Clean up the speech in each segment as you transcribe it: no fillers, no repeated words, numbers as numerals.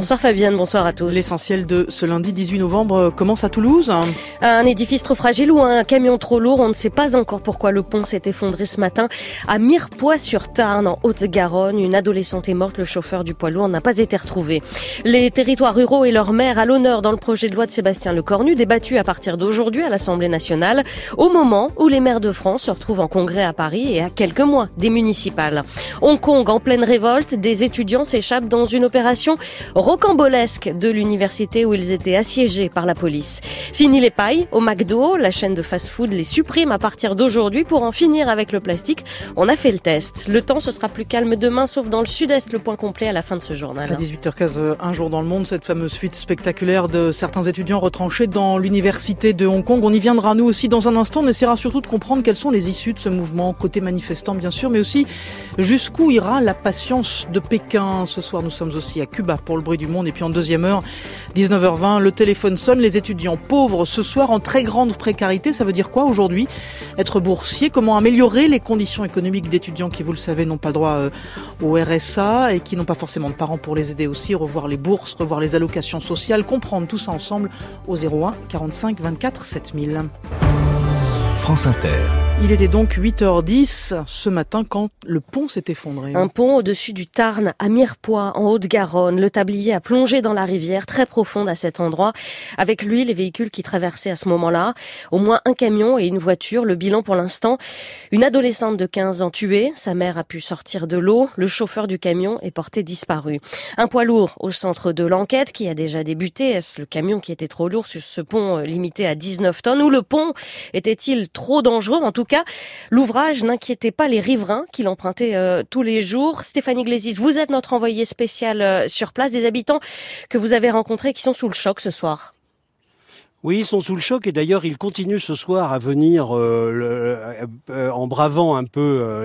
Bonsoir Fabienne, bonsoir à tous. L'essentiel de ce lundi 18 novembre commence à Toulouse. Un édifice trop fragile ou un camion trop lourd, on ne sait pas encore pourquoi le pont s'est effondré ce matin à Mirepoix-sur-Tarn, en Haute-Garonne. Une adolescente est morte, le chauffeur du poids lourd n'a pas été retrouvé. Les territoires ruraux et leurs maires à l'honneur dans le projet de loi de Sébastien Lecornu, débattu à partir d'aujourd'hui à l'Assemblée nationale, au moment où les maires de France se retrouvent en congrès à Paris et à quelques mois des municipales. Hong Kong en pleine révolte, des étudiants s'échappent dans une opération rocambolesque de l'université où ils étaient assiégés par la police. Fini les pailles au McDo, la chaîne de fast-food les supprime à partir d'aujourd'hui pour en finir avec le plastique. On a fait le test. Le temps, ce sera plus calme demain, sauf dans le sud-est. Le point complet à la fin de ce journal. À 18h15, un jour dans le monde, cette fameuse fuite spectaculaire de certains étudiants retranchés dans l'université de Hong Kong. On y viendra nous aussi dans un instant. On essaiera surtout de comprendre quelles sont les issues de ce mouvement, côté manifestant bien sûr, mais aussi jusqu'où ira la patience de Pékin. Ce soir, nous sommes aussi à Cuba pour le bruit du monde. Et puis en deuxième heure, 19h20, le téléphone sonne. Les étudiants pauvres ce soir en très grande précarité. Ça veut dire quoi aujourd'hui? Être boursier, comment améliorer les conditions économiques d'étudiants qui, vous le savez, n'ont pas droit au RSA et qui n'ont pas forcément de parents pour les aider aussi. Revoir les bourses, revoir les allocations sociales, comprendre tout ça ensemble au 01 45 24 7000. France Inter. Il était donc 8h10 ce matin quand le pont s'est effondré. Un pont au-dessus du Tarn à Mirepoix en Haute-Garonne. Le tablier a plongé dans la rivière très profonde à cet endroit. Avec lui, les véhicules qui traversaient à ce moment-là. Au moins un camion et une voiture. Le bilan pour l'instant, une adolescente de 15 ans tuée. Sa mère a pu sortir de l'eau. Le chauffeur du camion est porté disparu. Un poids lourd au centre de l'enquête qui a déjà débuté. Est-ce le camion qui était trop lourd sur ce pont limité à 19 tonnes ou le pont était-il trop dangereux? En tout cas, l'ouvrage n'inquiétait pas les riverains qui l'empruntaient tous les jours. Stéphanie Glésis, vous êtes notre envoyée spéciale sur place, des habitants que vous avez rencontrés qui sont sous le choc ce soir. Oui, ils sont sous le choc et d'ailleurs ils continuent ce soir à venir en bravant un peu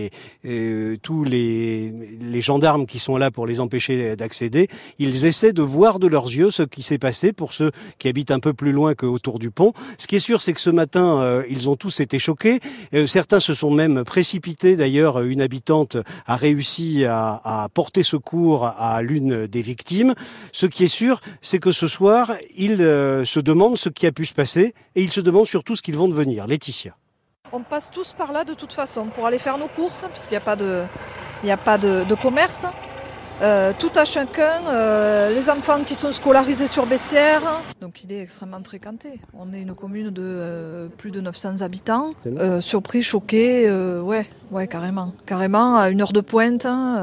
tous les gendarmes qui sont là pour les empêcher d'accéder. Ils essaient de voir de leurs yeux ce qui s'est passé pour ceux qui habitent un peu plus loin qu'autour du pont. Ce qui est sûr, c'est que ce matin, ils ont tous été choqués. Certains se sont même précipités. D'ailleurs, une habitante a réussi à porter secours à l'une des victimes. Ce qui est sûr, c'est que ce soir, ils se demandent ce qui a pu se passer et ils se demandent surtout ce qu'ils vont devenir. Laetitia. On passe tous par là de toute façon pour aller faire nos courses puisqu'il n'y a pas de commerce. Tout à chacun, les enfants qui sont scolarisés sur Bessières. Donc il est extrêmement fréquenté. On est une commune de plus de 900 habitants. Surpris, choqués, ouais, carrément. Carrément, à une heure de pointe,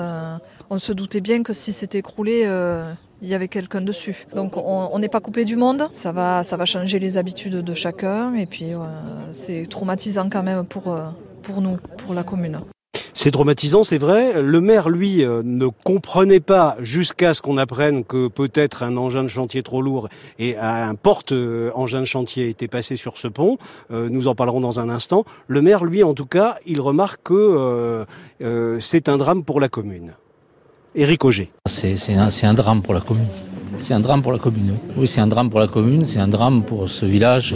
on se doutait bien que si c'était écroulé, il y avait quelqu'un dessus. Donc on n'est pas coupé du monde. Ça va changer les habitudes de chacun. Et puis c'est traumatisant quand même pour nous, pour la commune. C'est traumatisant, c'est vrai. Le maire, lui, ne comprenait pas jusqu'à ce qu'on apprenne que peut-être un engin de chantier trop lourd et un porte-engin de chantier était passé sur ce pont. Nous en parlerons dans un instant. Le maire, lui, en tout cas, il remarque que c'est un drame pour la commune. Éric Auger. C'est un drame pour la commune. C'est un drame pour la commune. Oui, c'est un drame pour la commune, c'est un drame pour ce village.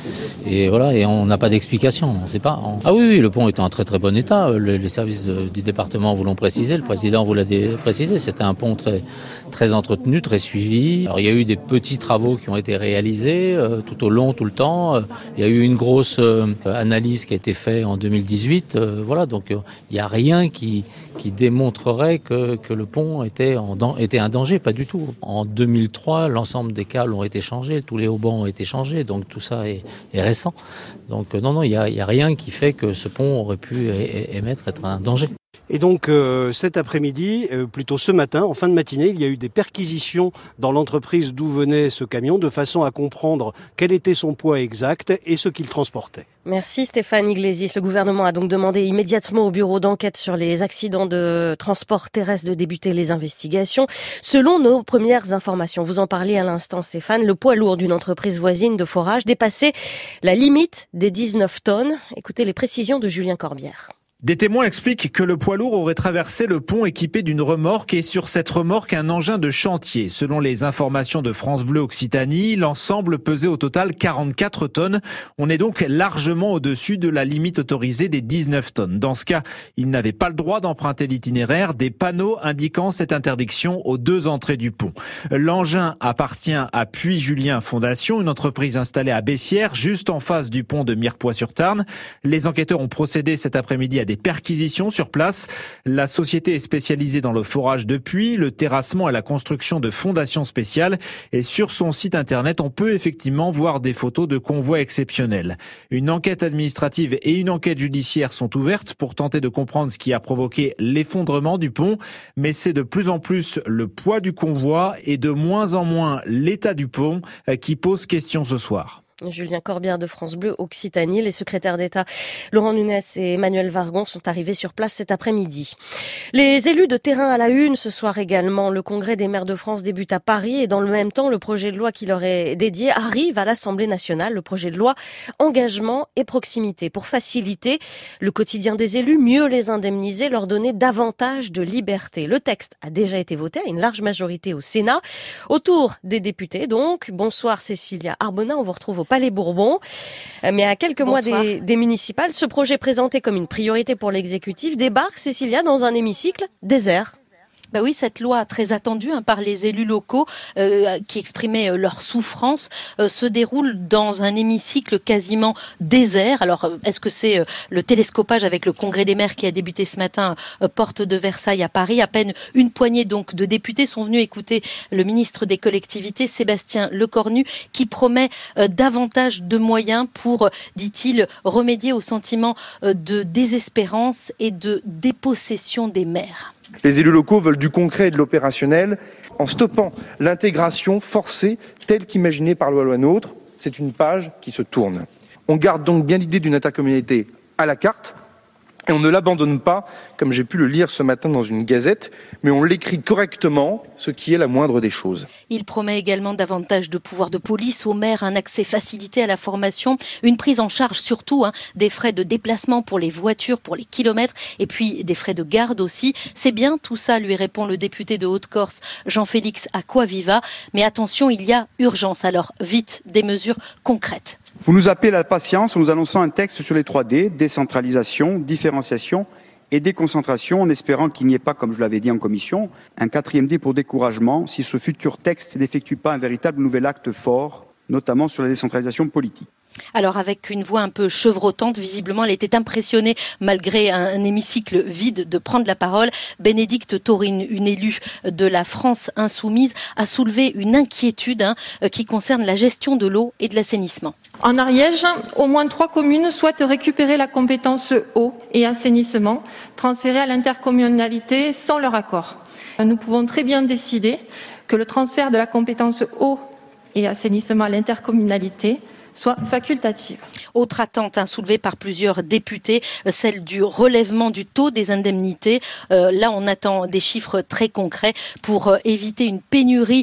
Et voilà, et on n'a pas d'explication, on ne sait pas. Ah oui, le pont est en très très bon état. Les services du département vous l'ont précisé, le président vous l'a précisé. C'était un pont très très entretenu, très suivi. Alors il y a eu des petits travaux qui ont été réalisés tout au long, tout le temps. Il y a eu une grosse analyse qui a été faite en 2018. Voilà, donc il n'y a rien qui démontrerait que le pont était un danger, pas du tout. En 2003, l'ensemble des câbles ont été changés, tous les haubans ont été changés, donc tout ça est récent. Donc non, il y a rien qui fait que ce pont aurait pu être un danger. Et donc cet après-midi, plutôt ce matin, en fin de matinée, il y a eu des perquisitions dans l'entreprise d'où venait ce camion, de façon à comprendre quel était son poids exact et ce qu'il transportait. Merci Stéphanie Glésis. Le gouvernement a donc demandé immédiatement au bureau d'enquête sur les accidents de transport terrestre de débuter les investigations. Selon nos premières informations, vous en parliez à l'instant Stéphane, le poids lourd d'une entreprise voisine de forage dépassait la limite des 19 tonnes. Écoutez les précisions de Julien Corbière. Des témoins expliquent que le poids lourd aurait traversé le pont équipé d'une remorque et sur cette remorque un engin de chantier. Selon les informations de France Bleu Occitanie, l'ensemble pesait au total 44 tonnes. On est donc largement au-dessus de la limite autorisée des 19 tonnes. Dans ce cas, il n'avait pas le droit d'emprunter l'itinéraire, des panneaux indiquant cette interdiction aux 2 entrées du pont. L'engin appartient à Puy-Julien Fondation, une entreprise installée à Bessières, juste en face du pont de Mirepoix-sur-Tarn. Les enquêteurs ont procédé cet après-midi à des perquisitions sur place. La société est spécialisée dans le forage de puits, le terrassement et la construction de fondations spéciales. Et sur son site internet, on peut effectivement voir des photos de convois exceptionnels. Une enquête administrative et une enquête judiciaire sont ouvertes pour tenter de comprendre ce qui a provoqué l'effondrement du pont. Mais c'est de plus en plus le poids du convoi et de moins en moins l'état du pont qui pose question ce soir. Julien Corbière de France Bleu Occitanie. Les secrétaires d'État Laurent Nunez et Emmanuel Vargon sont arrivés sur place cet après-midi. Les élus de terrain à la une ce soir également. Le Congrès des maires de France débute à Paris et dans le même temps, le projet de loi qui leur est dédié arrive à l'Assemblée nationale. Le projet de loi engagement et proximité pour faciliter le quotidien des élus, mieux les indemniser, leur donner davantage de liberté. Le texte a déjà été voté à une large majorité au Sénat. Autour des députés donc. Bonsoir Cécilia Arbona, on vous retrouve au Palais Bourbon. Mais à quelques mois des municipales, ce projet présenté comme une priorité pour l'exécutif débarque, Cécilia, dans un hémicycle désert. Ben oui, cette loi très attendue par les élus locaux qui exprimaient leur souffrance se déroule dans un hémicycle quasiment désert. Alors, est-ce que c'est le télescopage avec le Congrès des maires qui a débuté ce matin, porte de Versailles à Paris? À peine une poignée donc de députés sont venus écouter le ministre des collectivités, Sébastien Lecornu, qui promet davantage de moyens pour, dit-il, remédier au sentiment de désespérance et de dépossession des maires. Les élus locaux veulent du concret et de l'opérationnel en stoppant l'intégration forcée telle qu'imaginée par la loi NOTRe. C'est une page qui se tourne. On garde donc bien l'idée d'une intercommunalité à la carte et on ne l'abandonne pas, comme j'ai pu le lire ce matin dans une gazette, mais on l'écrit correctement, ce qui est la moindre des choses. Il promet également davantage de pouvoir de police aux maires, un accès facilité à la formation, une prise en charge surtout des frais de déplacement pour les voitures, pour les kilomètres, et puis des frais de garde aussi. C'est bien tout ça, lui répond le député de Haute-Corse, Jean-Félix Acquaviva. Mais attention, il y a urgence, alors vite des mesures concrètes. Vous nous appelez à la patience en nous annonçant un texte sur les 3D, décentralisation, différenciation et déconcentration, en espérant qu'il n'y ait pas, comme je l'avais dit en commission, un 4e D pour découragement si ce futur texte n'effectue pas un véritable nouvel acte fort, notamment sur la décentralisation politique. Alors avec une voix un peu chevrotante, visiblement elle était impressionnée malgré un hémicycle vide de prendre la parole. Bénédicte Taurine, une élue de la France insoumise, a soulevé une inquiétude qui concerne la gestion de l'eau et de l'assainissement. En Ariège, au moins 3 communes souhaitent récupérer la compétence eau et assainissement, transférée à l'intercommunalité sans leur accord. Nous pouvons très bien décider que le transfert de la compétence eau et assainissement à l'intercommunalité soit facultative. Autre attente soulevée par plusieurs députés, celle du relèvement du taux des indemnités. Là, on attend des chiffres très concrets pour éviter une pénurie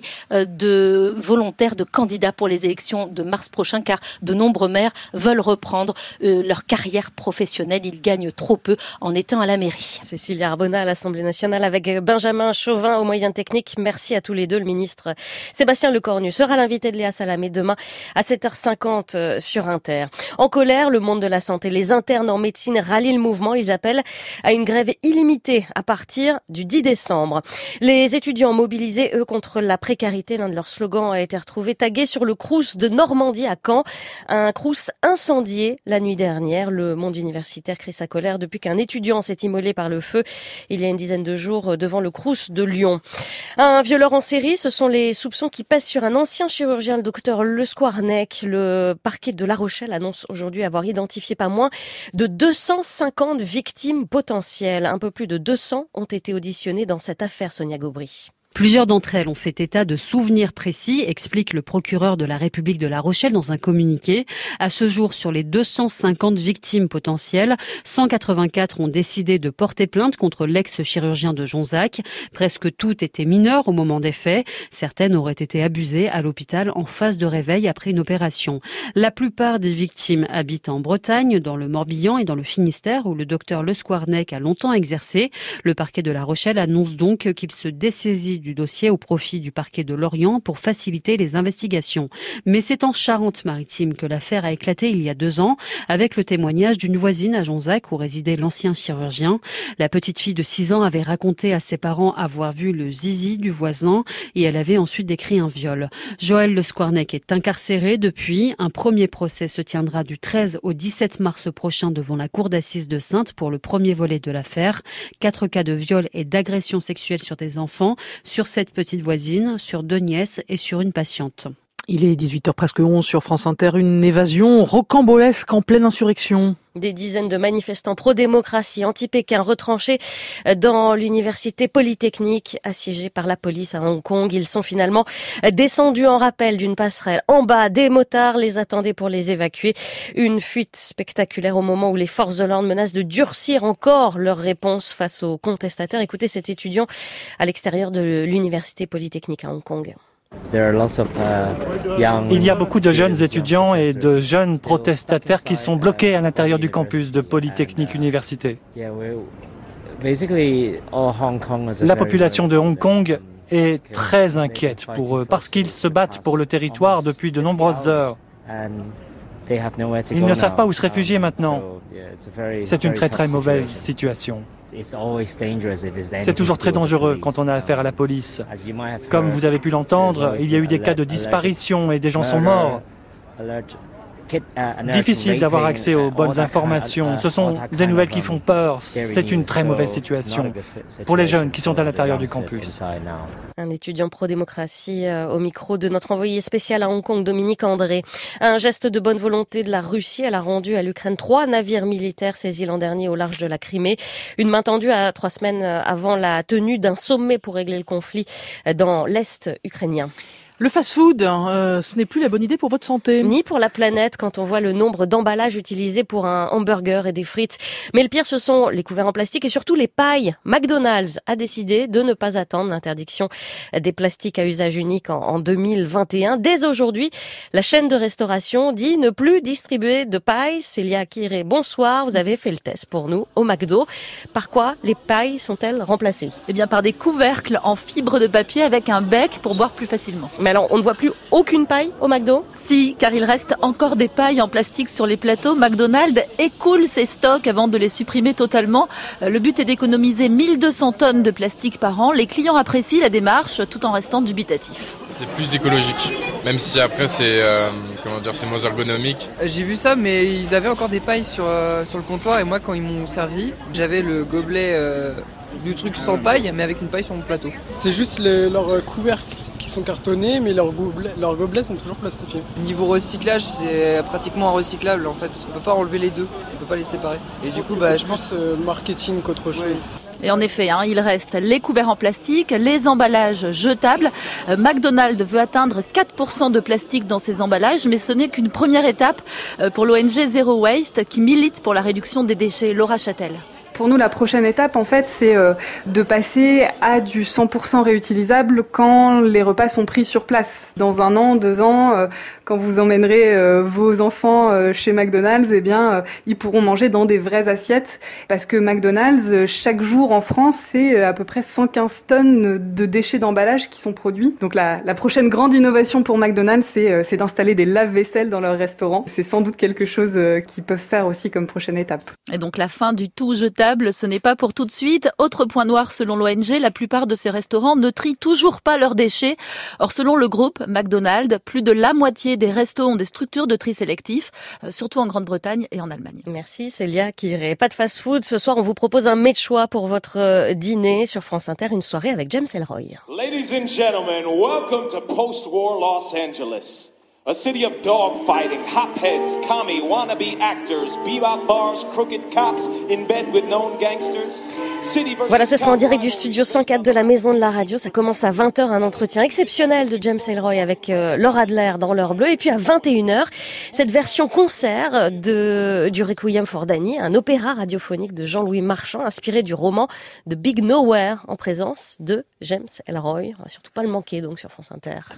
de volontaires, de candidats pour les élections de mars prochain, car de nombreux maires veulent reprendre leur carrière professionnelle. Ils gagnent trop peu en étant à la mairie. Cécilia Arbona à l'Assemblée nationale avec Benjamin Chauvin aux moyens techniques. Merci à tous les deux. Le ministre Sébastien Lecornu sera l'invité de Léa Salamé demain à 7h50 sur Inter. En colère, le monde de la santé, les internes en médecine rallient le mouvement. Ils appellent à une grève illimitée à partir du 10 décembre. Les étudiants mobilisés, eux, contre la précarité. L'un de leurs slogans a été retrouvé tagué sur le Crous de Normandie à Caen. Un Crous incendié la nuit dernière. Le monde universitaire crie sa colère depuis qu'un étudiant s'est immolé par le feu il y a une dizaine de jours devant le Crous de Lyon. Un violeur en série, ce sont les soupçons qui pèsent sur un ancien chirurgien, le docteur Le Squarnec. Le parquet de La Rochelle annonce aujourd'hui avoir identifié pas moins de 250 victimes potentielles. Un peu plus de 200 ont été auditionnées dans cette affaire, Sonia Gaubry. Plusieurs d'entre elles ont fait état de souvenirs précis, explique le procureur de la République de La Rochelle dans un communiqué. À ce jour, sur les 250 victimes potentielles, 184 ont décidé de porter plainte contre l'ex-chirurgien de Jonzac. Presque toutes étaient mineures au moment des faits. Certaines auraient été abusées à l'hôpital en phase de réveil après une opération. La plupart des victimes habitent en Bretagne, dans le Morbihan et dans le Finistère, où le docteur Le Squarnec a longtemps exercé. Le parquet de La Rochelle annonce donc qu'il se dessaisit du dossier au profit du parquet de Lorient pour faciliter les investigations. Mais c'est en Charente-Maritime que l'affaire a éclaté il y a 2 ans, avec le témoignage d'une voisine à Jonzac où résidait l'ancien chirurgien. La petite fille de 6 ans avait raconté à ses parents avoir vu le zizi du voisin et elle avait ensuite décrit un viol. Joël Le Squarnec est incarcéré depuis. Un premier procès se tiendra du 13 au 17 mars prochain devant la cour d'assises de Saintes pour le premier volet de l'affaire. 4 cas de viol et d'agression sexuelle sur des enfants, sur cette petite voisine, sur 2 nièces et sur une patiente. Il est 18h presque 11 sur France Inter, une évasion rocambolesque en pleine insurrection. Des dizaines de manifestants pro-démocratie, anti-Pékin, retranchés dans l'université polytechnique, assiégés par la police à Hong Kong. Ils sont finalement descendus en rappel d'une passerelle. En bas, des motards les attendaient pour les évacuer. Une fuite spectaculaire au moment où les forces de l'ordre menacent de durcir encore leur réponse face aux contestataires. Écoutez cet étudiant à l'extérieur de l'université polytechnique à Hong Kong. Il y a beaucoup de jeunes étudiants et de jeunes protestataires qui sont bloqués à l'intérieur du campus de Polytechnique Université. La population de Hong Kong est très inquiète pour eux parce qu'ils se battent pour le territoire depuis de nombreuses heures. Ils ne savent pas où se réfugier maintenant. C'est une très très mauvaise situation. C'est toujours très dangereux quand on a affaire à la police. Comme vous avez pu l'entendre, il y a eu des cas de disparition et des gens sont morts. Difficile d'avoir accès aux bonnes informations. Ce sont des nouvelles qui font peur. C'est une très mauvaise situation pour les jeunes qui sont à l'intérieur du campus. Un étudiant pro-démocratie au micro de notre envoyé spécial à Hong Kong, Dominique André. Un geste de bonne volonté de la Russie. Elle a rendu à l'Ukraine 3 navires militaires saisis l'an dernier au large de la Crimée. Une main tendue à 3 semaines avant la tenue d'un sommet pour régler le conflit dans l'Est ukrainien. Le fast-food, ce n'est plus la bonne idée pour votre santé. Ni pour la planète quand on voit le nombre d'emballages utilisés pour un hamburger et des frites. Mais le pire, ce sont les couverts en plastique et surtout les pailles. McDonald's a décidé de ne pas attendre l'interdiction des plastiques à usage unique en 2021. Dès aujourd'hui, la chaîne de restauration dit ne plus distribuer de pailles. Célia Kiré, bonsoir. Vous avez fait le test pour nous au McDo. Par quoi les pailles sont-elles remplacées ? Eh bien, par des couvercles en fibre de papier avec un bec pour boire plus facilement. Mais alors, on ne voit plus aucune paille au McDo ? Si, car il reste encore des pailles en plastique sur les plateaux. McDonald's écoule ses stocks avant de les supprimer totalement. Le but est d'économiser 1200 tonnes de plastique par an. Les clients apprécient la démarche tout en restant dubitatifs. C'est plus écologique, même si après c'est moins ergonomique. J'ai vu ça, mais ils avaient encore des pailles sur le comptoir et moi quand ils m'ont servi, j'avais le gobelet du truc sans paille, mais avec une paille sur mon plateau. C'est juste leurs couvercles qui sont cartonnés, mais leurs gobelets sont toujours plastifiés. Niveau recyclage, c'est pratiquement recyclable en fait, parce qu'on peut pas enlever les deux, on peut pas les séparer. Et du coup, je pense marketing qu'autre chose. Et en effet, il reste les couverts en plastique, les emballages jetables. McDonald's veut atteindre 4% de plastique dans ses emballages, mais ce n'est qu'une première étape pour l'ONG Zero Waste qui milite pour la réduction des déchets. Laura Châtel. Pour nous, la prochaine étape, en fait, c'est de passer à du 100% réutilisable quand les repas sont pris sur place. Dans 1 an, 2 ans, quand vous emmènerez vos enfants chez McDonald's, ils pourront manger dans des vraies assiettes. Parce que McDonald's, chaque jour en France, c'est à peu près 115 tonnes de déchets d'emballage qui sont produits. Donc la prochaine grande innovation pour McDonald's, c'est d'installer des lave-vaisselle dans leur restaurant. C'est sans doute quelque chose qu'ils peuvent faire aussi comme prochaine étape. Et donc la fin du tout jetable, ce n'est pas pour tout de suite. Autre point noir selon l'ONG, la plupart de ces restaurants ne trient toujours pas leurs déchets. Or, selon le groupe McDonald's, plus de la moitié des restos ont des structures de tri sélectif, surtout en Grande-Bretagne et en Allemagne. Merci Célia Kiré. Pas de fast-food. Ce soir, on vous propose un mets de choix pour votre dîner sur France Inter, une soirée avec James Ellroy. Ladies and gentlemen, welcome to post-war Los Angeles. A city of dogfighting, hopheads, commie, wannabe actors, bebop bars, crooked cops, in bed with known gangsters. Voilà, ce sera en direct du studio 104 de la Maison de la Radio. Ça commence à 20h, un entretien exceptionnel de James Ellroy avec Laura Adler dans l'heure bleue. Et puis à 21h, cette version concert du Requiem for Danny, un opéra radiophonique de Jean-Louis Marchand, inspiré du roman de Big Nowhere, en présence de James Ellroy. On va surtout pas le manquer donc sur France Inter.